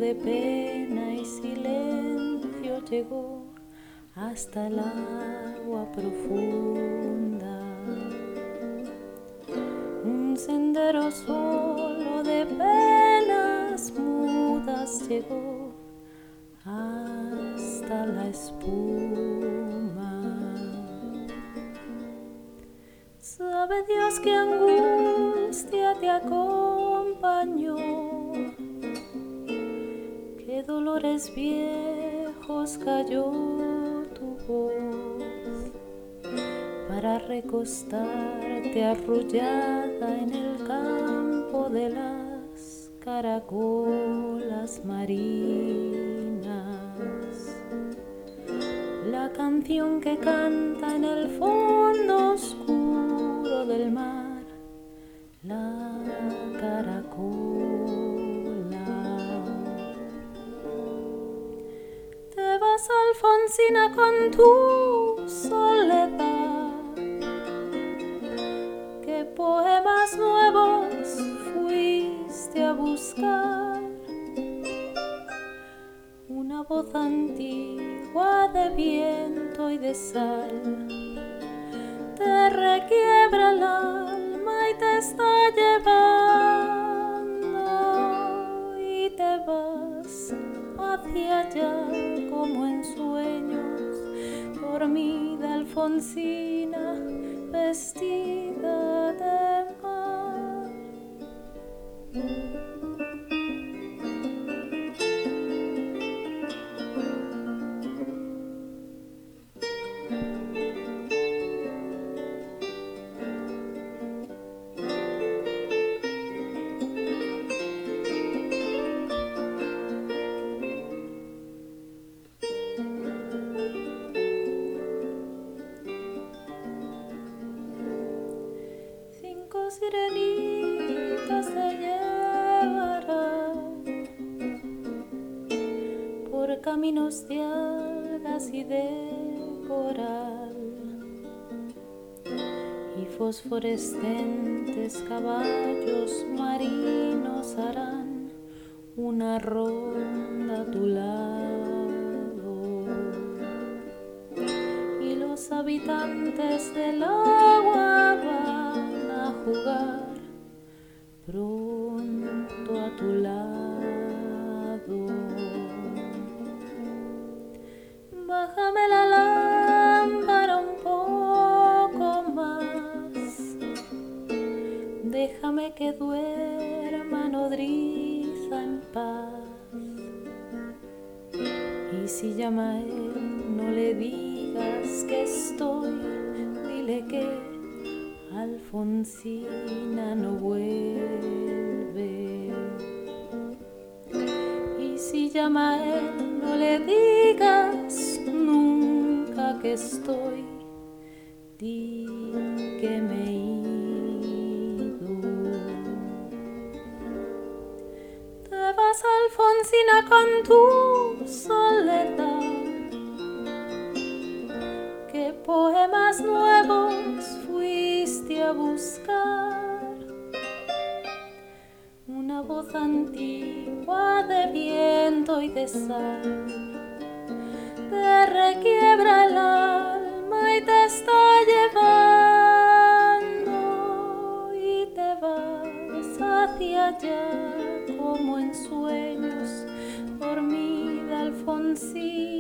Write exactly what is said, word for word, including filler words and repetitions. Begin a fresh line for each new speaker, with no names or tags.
de pena y silencio llegó hasta el agua profunda. Un sendero solo de penas mudas llegó hasta la espuma. Sabe Dios qué angustia te acompañó, qué dolores viejos cayó tu voz para recostarte arrullada en el campo de las caracolas marinas. La canción que canta en el fondo oscuro del mar, la caracola. Te vas, Alfonsina, con tu soledad. ¿Qué poemas nuevos fuiste a buscar? Una voz antigua de viento y de sal te requiebra el alma y te está llevando, y te vas hacia allá como en sueños, dormida Alfonsina, vestida de mar. Cinco sirenitas te llevarán por caminos de algas y de coral, y fosforescentes caballos marinos harán una ronda a tu lado, y los habitantes del agua van a jugar pronto a tu lado. Bájame la lámpara un poco más, déjame que duerma nodriza en paz. Y si llama a él, no le digas que estoy, dile que Alfonsina no vuelve. Y si llama a él, no le digas nunca que estoy, di que me he ido. Te vas, Alfonsina, con tu soledad. ¿Qué poemas nuevos fuiste a buscar? Una voz antigua de viento y de sal te requiebra el alma y te está llevando, y te vas hacia allá como en sueños, dormida Alfonsina.